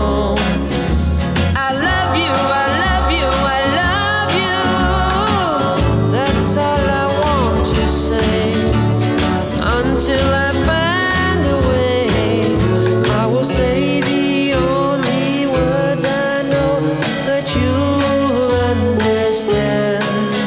ensemble. I love you, I love you, I love you. That's all I want to say. Until I find a way, I will say the only words I know that you'll understand.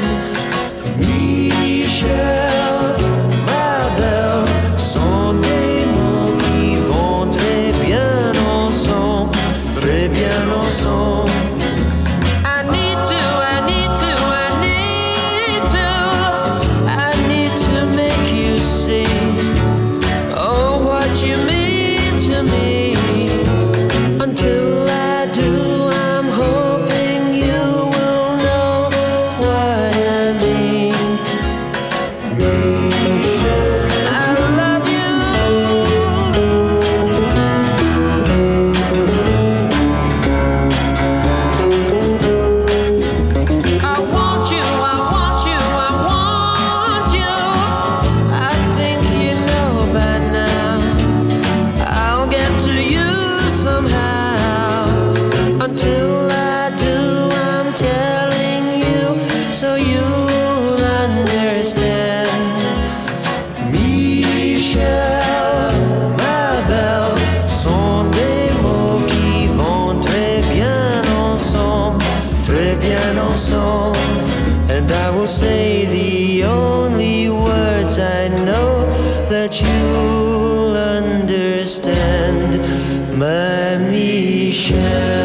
Michel, ma belle, sont des mots qui vont très bien ensemble, très bien ensemble. I need to, I need to, I need to, I need to make you see, oh, what you mean to me. Until I do, I'm hoping you will know what I mean. I love you. I want you, I want you, I want you. I think you know by now. I'll get to you somehow. Until I do, I'm telling you so you'll understand. Michel, ma belle, sont des mots qui vont très bien ensemble, très bien ensemble. And I will say the only words I know that you'll understand, my Michel.